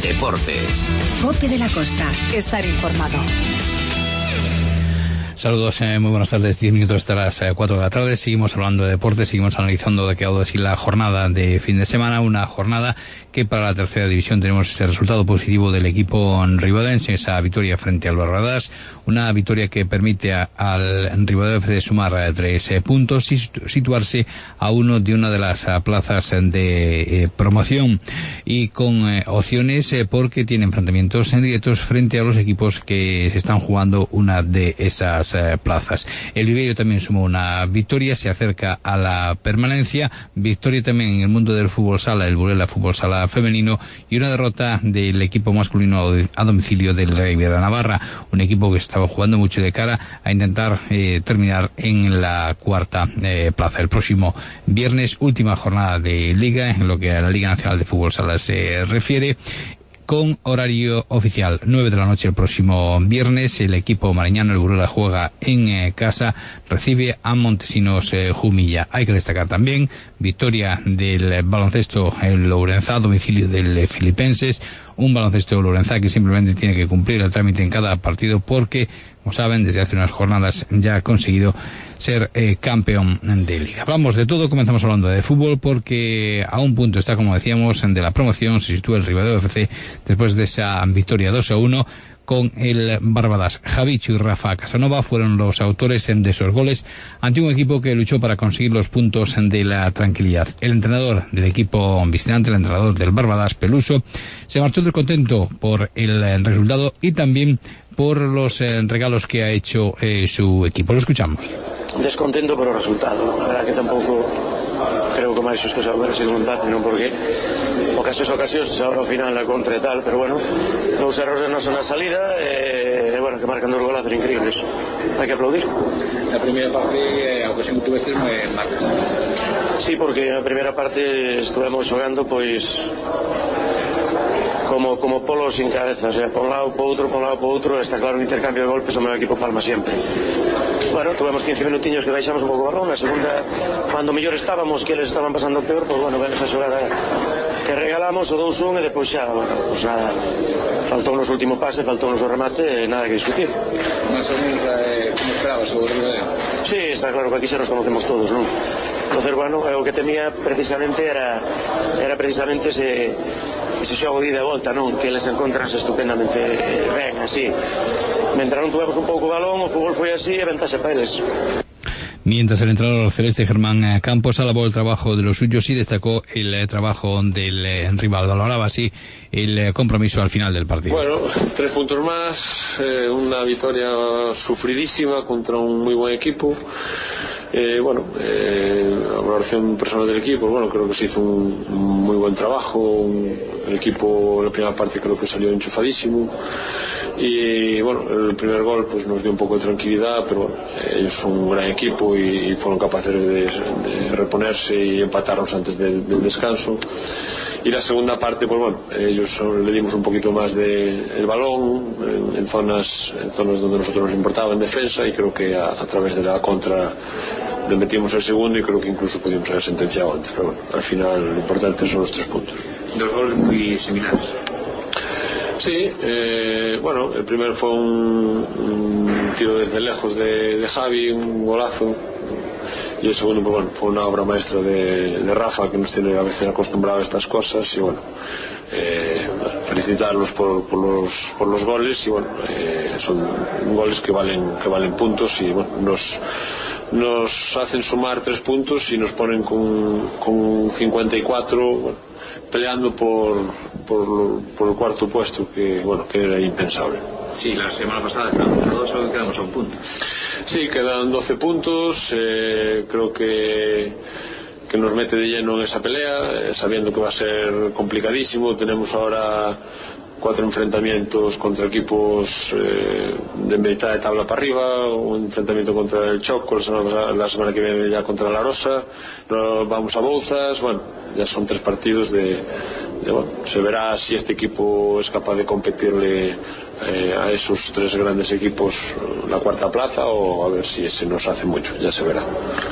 Deportes. COPE de la Costa. Estar informado. Saludos, muy buenas tardes. 10 minutos hasta las 4 de la tarde. Seguimos hablando de deportes, seguimos analizando de qué ha dado así la jornada de fin de semana. Una jornada que para la tercera división tenemos ese resultado positivo del equipo ribadense, esa victoria frente al Barbadas. Una victoria que permite al Ribadeo FC sumar 3 puntos y situarse a uno de una de las plazas de promoción. Y con opciones porque tiene enfrentamientos en directos frente a los equipos que se están jugando una de esas plazas. El Viveiro también sumó una victoria, se acerca a la permanencia. Victoria también en el mundo del fútbol sala, el Burela Fútbol Sala femenino, y una derrota del equipo masculino a domicilio del Riviera Navarra, un equipo que estaba jugando mucho de cara a intentar terminar en la cuarta plaza. El próximo viernes, última jornada de liga en lo que a la Liga Nacional de Fútbol Sala se refiere, con horario oficial, 9 de la noche el próximo viernes. El equipo mariñano, el Burela, juega en casa, recibe a Montesinos Jumilla. Hay que destacar también victoria del baloncesto el Lourenzá a domicilio del Filipenses, un baloncesto Lourenzá que simplemente tiene que cumplir el trámite en cada partido porque, como saben, desde hace unas jornadas ya ha conseguido ser campeón de liga. Hablamos de todo, comenzamos hablando de fútbol porque a un punto está, como decíamos, de la promoción. Se sitúa el Ribadeo FC después de esa victoria 2-1 con el Barbadas. Javicho y Rafa Casanova fueron los autores de esos goles ante un equipo que luchó para conseguir los puntos de la tranquilidad. El entrenador del equipo visitante, el entrenador del Barbadas, Peluso, se marchó descontento por el resultado y también por los regalos que ha hecho su equipo. Lo escuchamos. Descontento por o resultado, a verdad que tampouco creo que máis xusto xa haber sido un empate, non, porque ocasións ahora ao final na contra e tal, pero bueno, dous errores nosos na salida e bueno, que marcan dos golazos increíbles, hai que aplaudir. Na primeira parte a ocasión que tuve moi marca. Sí, porque na primeira parte estuvemos xogando pois como polos sin cabeza, o sea, por un lado por outro, está claro, un intercambio de golpes o meu equipo palma sempre. Bueno, tuvemos 15 minutiños que baixamos un pouco o balón, na segunda, cando mellor estábamos, que eles estaban pasando peor, pues bueno, ven esa xogada que regalamos o 2-1 e depois xa, bueno, pues nada, faltou nos último pase, faltou nos o remate, nada que discutir. Más ou menos como esperabas o Ribadeo? Sí, está claro que aquí xa nos conocemos todos, non? Entonces, bueno, o que temía precisamente era precisamente ese xogo de ida e volta, non? Que eles encontranse estupendamente ben, así. Mentre non tuvemos un pouco o balón, o fútbol foi así e ventaxe para eles. Mientras el entrenador celeste Germán Campos alabó el trabajo de los suyos y destacó el trabajo del rival. Valoraba así el compromiso al final del partido. Bueno, 3 puntos más, una victoria sufridísima contra un muy buen equipo. La valoración personal del equipo, bueno, creo que se hizo un muy buen trabajo. El equipo en la primera parte creo que salió enchufadísimo y bueno, el primer gol pues nos dio un poco de tranquilidad, pero bueno, ellos son un gran equipo y fueron capaces de reponerse y empatarnos antes del descanso. Y la segunda parte, pues bueno, ellos le dimos un poquito más de el balón en zonas donde nosotros nos importaba en defensa, y creo que a través de la contra le metimos el segundo y creo que incluso pudimos haber sentenciado antes. Pero bueno, al final lo importante son los 3 puntos. Dos goles muy similares. Sí, el primero fue un tiro desde lejos de Javi, un golazo. Y el segundo, pues bueno, fue una obra maestra de Rafa, que nos tiene a veces acostumbrado a estas cosas. Y bueno, felicitarlos por los goles. Y bueno, son goles que valen puntos. Y bueno, nos hacen sumar 3 puntos y nos ponen con 54, bueno, peleando por el cuarto puesto, que bueno, que era impensable. Sí, la semana pasada estábamos todos, solo quedamos a un punto. Sí, quedan 12 puntos, creo que nos mete de lleno en esa pelea, sabiendo que va a ser complicadísimo. Tenemos ahora 4 enfrentamientos contra equipos de mitad de tabla para arriba, un enfrentamiento contra el Choco la semana que viene ya contra la Rosa, vamos a Bouzas, bueno, ya son 3 partidos bueno, se verá si este equipo es capaz de competirle a esos 3 grandes equipos la cuarta plaza, o a ver si se nos hace mucho, ya se verá.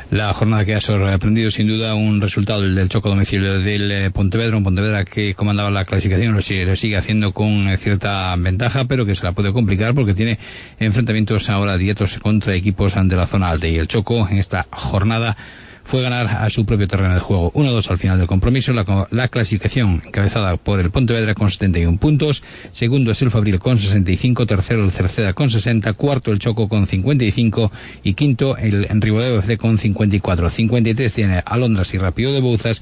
La jornada que ha sorprendido sin duda un resultado del Choco a domicilio del Pontevedra, un Pontevedra que comandaba la clasificación, lo sigue haciendo con cierta ventaja, pero que se la puede complicar porque tiene enfrentamientos ahora directos contra equipos de la zona alta, y el Choco en esta jornada fue ganar a su propio terreno de juego. 1-2 al final del compromiso. La clasificación encabezada por el Pontevedra con 71 puntos. Segundo es el Fabril con 65. Tercero el Cerceda con 60. Cuarto el Choco con 55. Y quinto el Ribadeo FC con 54. 53 tiene Alondras y Rápido de Bouzas.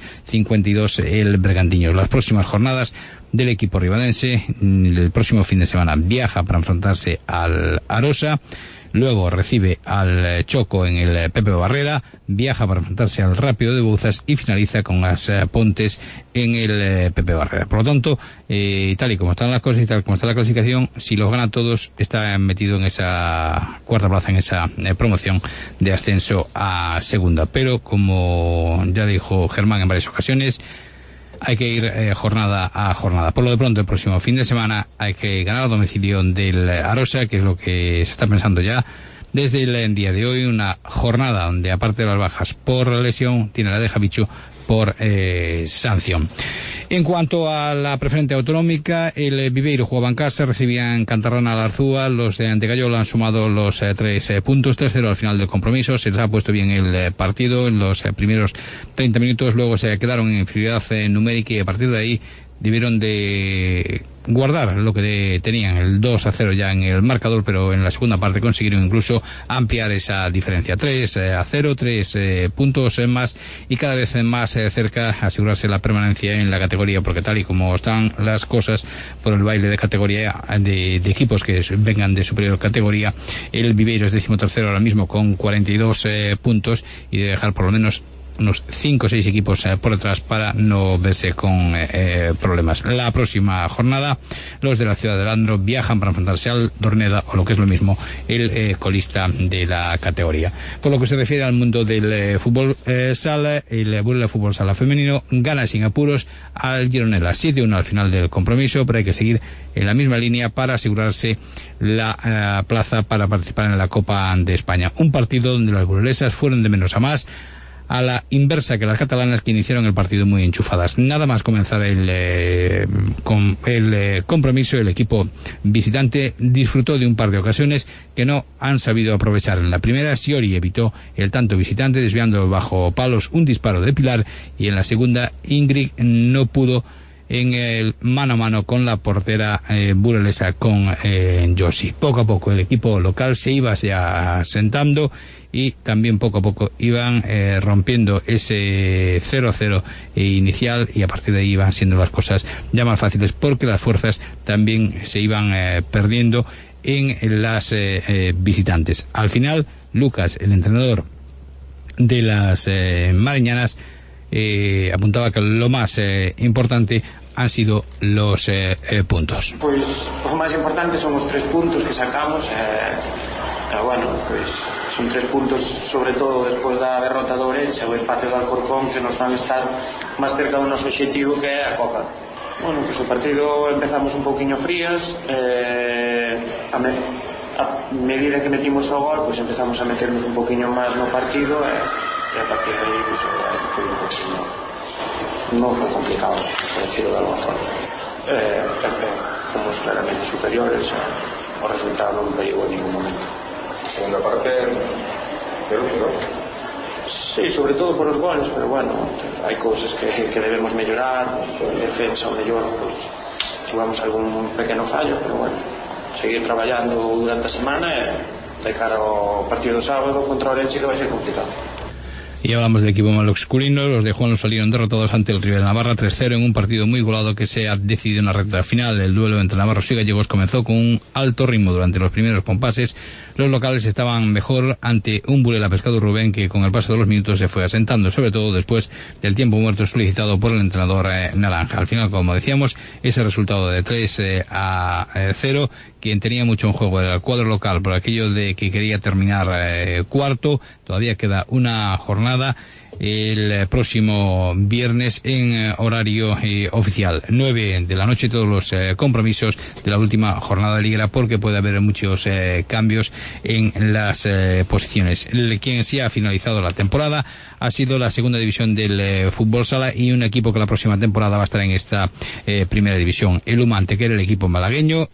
52 el Bergantiños. Las próximas jornadas del equipo ribadense, el próximo fin de semana viaja para enfrentarse al Arosa. Luego recibe al Choco en el Pepe Barrera, viaja para enfrentarse al Rápido de Bouzas y finaliza con las Pontes en el Pepe Barrera. Por lo tanto, tal y como están las cosas y tal como está la clasificación, si los gana todos, está metido en esa cuarta plaza, en esa promoción de ascenso a segunda. Pero, como ya dijo Germán en varias ocasiones, hay que ir jornada a jornada. Por lo de pronto, el próximo fin de semana hay que ganar a domicilio del Arosa, que es lo que se está pensando ya desde el día de hoy. Una jornada donde, aparte de las bajas por lesión, tiene la de Javichu por sanción. En cuanto a la preferente autonómica, el Viveiro jugaba en casa, recibían Cantarrana a la Arzúa. Los de Antegallola han sumado los 3 puntos, 3-0 al final del compromiso. Se les ha puesto bien el partido en los primeros 30 minutos, luego se quedaron en inferioridad numérica y a partir de ahí debieron de guardar lo que tenían, el 2-0 ya en el marcador, pero en la segunda parte consiguieron incluso ampliar esa diferencia, 3-0, 3 puntos más, y cada vez más cerca asegurarse la permanencia en la categoría, porque tal y como están las cosas por el baile de categoría de equipos que vengan de superior categoría, el Viveiro es 13º ahora mismo con 42 puntos y debe dejar por lo menos unos 5 o 6 equipos por detrás para no verse con problemas. La próxima jornada, los de la ciudad de Landro viajan para enfrentarse al Dorneda, o lo que es lo mismo, el colista de la categoría. Por lo que se refiere al mundo del fútbol sala, el Burela Fútbol Sala femenino gana sin apuros al Gironella 7-1 al final del compromiso, pero hay que seguir en la misma línea para asegurarse la plaza para participar en la Copa de España. Un partido donde las burelesas fueron de menos a más, a la inversa que las catalanas, que iniciaron el partido muy enchufadas. Nada más comenzar el compromiso, el equipo visitante disfrutó de un par de ocasiones que no han sabido aprovechar. En la primera, Sciori evitó el tanto visitante desviando bajo palos un disparo de Pilar, y en la segunda, Ingrid no pudo en el mano a mano con la portera buralesa, con Josi. Poco a poco el equipo local se iba ya asentando y también poco a poco iban rompiendo ese 0-0 inicial, y a partir de ahí iban siendo las cosas ya más fáciles porque las fuerzas también se iban perdiendo en las visitantes. Al final, Lucas, el entrenador de las mariñanas, apuntaba que lo más importante han sido los puntos. Pues lo más importante son los 3 puntos que sacamos, bueno, pues son 3 puntos sobre todo despois da derrota do Ourense, o empate do Alcorcón, que nos van a estar máis cerca do noso objetivo, que é a Copa. Bueno, pues o partido empezamos un pouquiño frías, a medida que metimos o gol, pues empezamos a meternos un pouquiño máis no partido, e a partir de aí pues, non foi complicado, por decirlo de alguma forma. Somos claramente superiores, o resultado non pegou en ningún momento. Segunda parte, pero sí, sobre todo por los goles, pero bueno, hay cosas que debemos mejorar, en defensa o mellor, pues, tuvamos algún pequeno fallo, pero bueno, seguir traballando durante a semana e de cara ao partido do sábado contra o Ourense, que vai ser complicado. Y hablamos del equipo masculino. Los de Juan salieron derrotados ante el Rivera Navarra 3-0 en un partido muy golado que se ha decidido en la recta final. El duelo entre navarros y gallegos comenzó con un alto ritmo durante los primeros compases. Los locales estaban mejor ante un Burela Pescado Rubén que con el paso de los minutos se fue asentando, sobre todo después del tiempo muerto solicitado por el entrenador naranja. Al final, como decíamos, ese resultado de 3-0 quien tenía mucho en juego era el cuadro local por aquello de que quería terminar cuarto. Todavía queda una jornada el próximo viernes en horario oficial, 9 de la noche, todos los compromisos de la última jornada de Liga, porque puede haber muchos cambios en las posiciones. Quien sí ha finalizado la temporada ha sido la segunda división del fútbol sala y un equipo que la próxima temporada va a estar en esta primera división, el Umante, que era el equipo malagueño.